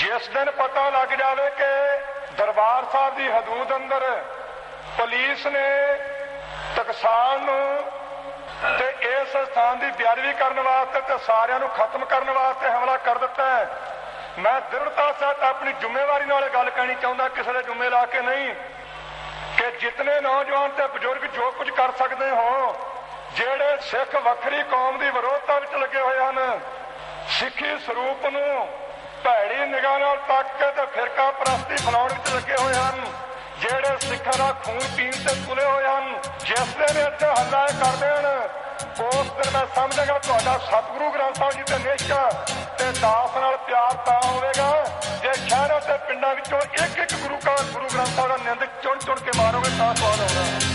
जिस दिन पता लग जाए कि दरबार साहब की हदूद अंदर पुलिस ने टकसाल ते इस स्थान की बेअदबी करने वास्ते ते सारिਆਂ ਨੂੰ खत्म करने वास्ते हमला कर दिता है, मैं दृढ़ता सहित अपनी जिम्मेवारी नाल गल कहनी चाहता, किसी के जुम्मे ला के नहीं, कि जितने नौजवान ते बुजुर्ग जो कुछ कर सकते हो, ਜਿਹੜੇ सिख ਵੱਖਰੀ कौम की विरोधता विच लगे हुए हैं, सिखी ਸਰੂਪ ਨੂੰ ਭੈੜੀ ਨਿਗਾਹ ਨਾਲ ਤੱਕ ਕੇ ਤੇ ਫਿਰਕਾ ਪ੍ਰਸਤੀ ਫੈਲਾਉਣ ਵਿੱਚ ਲੱਗੇ ਹੋਏ ਹਨ, ਜਿਹੜੇ ਸਿੱਖਾਂ ਦਾ ਖੂਨ ਪੀਣ ਤੇ ਤੁਲੇ ਹੋਏ ਹਨ, ਜਿਸ ਦਿਨ ਇੱਥੇ ਹੱਲਾ ਕਰ ਦੇਣ ਉਸ ਦਿਨ ਮੈਂ ਸਮਝਾਂਗਾ ਤੁਹਾਡਾ ਸਤਿਗੁਰੂ ਗ੍ਰੰਥ ਸਾਹਿਬ ਜੀ ਤੇ ਨਿਸ਼ਠਾ ਤੇ ਦਾਸ ਨਾਲ ਪਿਆਰ ਤਾਂ ਹੋਵੇਗਾ ਜੇ ਸ਼ਹਿਰਾਂ ਤੇ ਪਿੰਡਾਂ ਵਿੱਚੋਂ ਇੱਕ ਇੱਕ ਗੁਰੂ ਗ੍ਰੰਥ ਸਾਹਿਬ ਦਾ ਨਿੰਦ ਚੁਣ ਚੁਣ ਕੇ ਮਾਰੋਗੇ ਤਾਂ ਸਵਾਲ ਹੋਣਾ।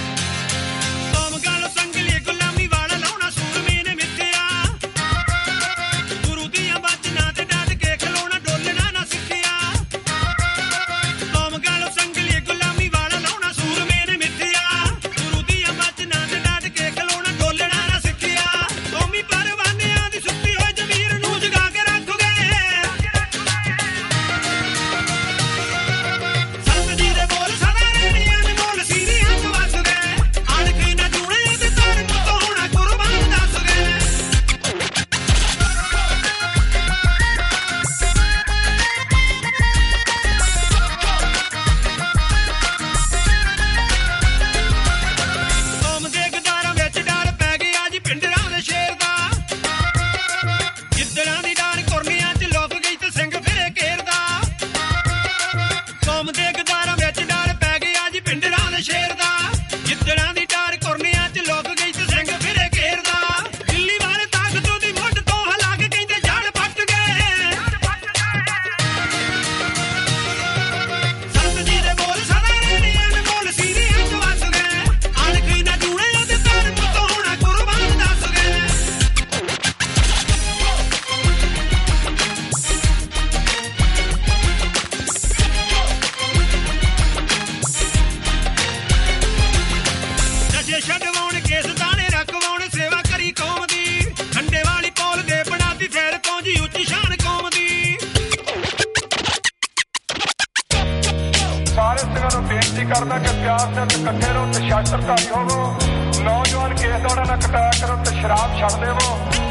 करना कि प्यार से इकट्ठे रहो तो शास्त्रधारी होवो, नौजवान केस दौड़ा ना कटाया करो तो शराब छड़ देवो।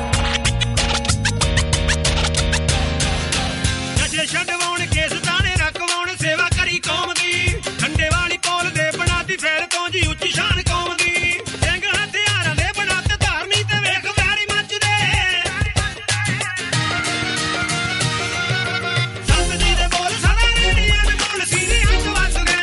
नशे छडवाउण केस दाने रखवाउण सेवा करी कौम दी, ठंडे वाली पोल दे बनाती फैल तो जी उच्ची शान कौम दी, सिंह हथियारां दे बनाते धारनी ते वेख वैरी मचदे, संत जी दे बोल सदा रहणियां ने बोल सीधी हथ वस गए,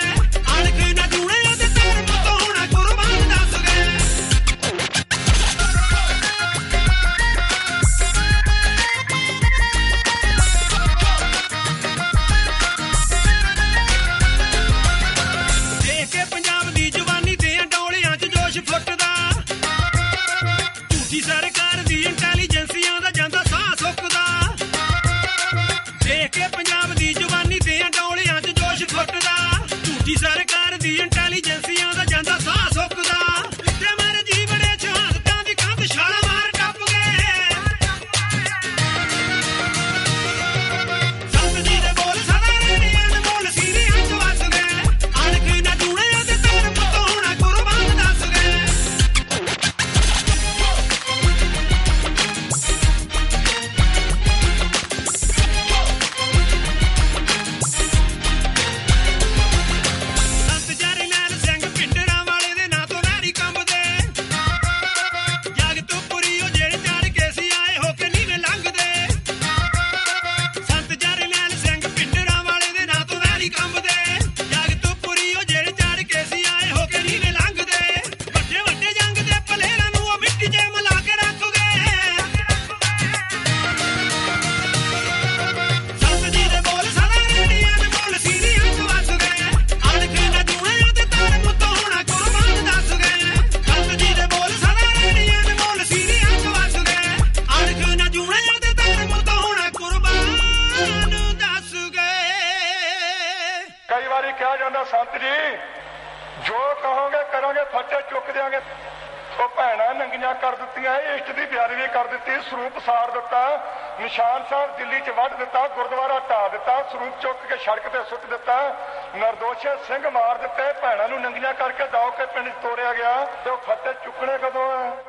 ਨੰਗੀਆਂ ਕਰ ਦਿੱਤੀਆਂ, ਇਸ਼ਟ ਦੀ ਬੇਅਦਬੀ ਕਰ ਦਿੱਤੀ, ਸਰੂਪ ਸਾੜ ਦਿੱਤਾ, ਨਿਸ਼ਾਨ ਸਾਹਿਬ ਦਿੱਲੀ 'ਚ ਵੱਢ ਦਿੱਤਾ, ਗੁਰਦੁਆਰਾ ਢਾਹ ਦਿੱਤਾ, ਸਰੂਪ ਚੁੱਕ ਕੇ ਸੜਕ ਤੇ ਸੁੱਟ ਦਿੱਤਾ, ਨਿਰਦੋਸ਼ ਸਿੰਘ ਮਾਰ ਦਿੱਤੇ, ਭੈਣਾਂ ਨੂੰ ਨੰਗੀਆਂ ਕਰਕੇ ਦੌੜ ਕੇ ਪਿੰਡ 'ਚ ਤੋਰਿਆ ਗਿਆ। ਤੇ ਉਹ ਫਤਿਹ ਚੁੱਕਣੇ ਕਦੋਂ ਆ?